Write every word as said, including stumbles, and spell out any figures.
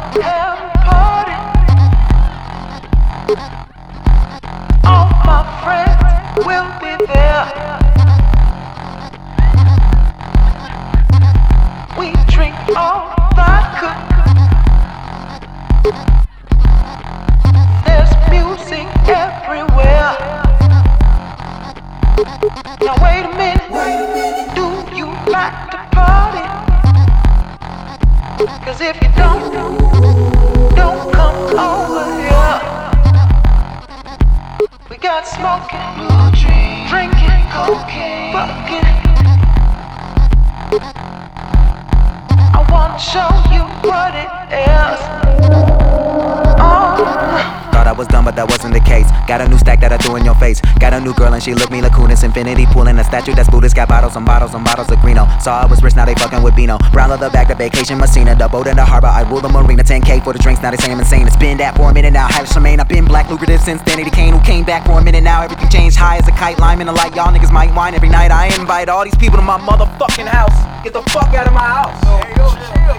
have a party. All my friends will be there. We drink all vodka. There's music everywhere. Now wait a minute, do you like to party? Cause if you don't, don't come over here. We got smoking, drinking, cocaine, fucking. I wanna show you what it is. Oh. Thought I was done, but that wasn't the case. Got a new stack that I threw in your face. Got a new girl and she looked me like Kunis. Infinity pool in a statue that's Buddhist. Got bottles and bottles and bottles of Greeno. Saw I was rich, now they fucking with Beano. Brown leather bag, the vacation Messina. The boat in the harbor, I rule the marina. ten K for the drinks, now they say I'm insane. It's been that for a minute now, highly Charmaine. I've been black lucrative since Danny Kane, who came back for a minute now. Everything changed, high as a kite, lime in the light. Y'all niggas might whine every night. I invite all these people to my motherfucking house. Get the fuck out of my house. Hey, yo, chill.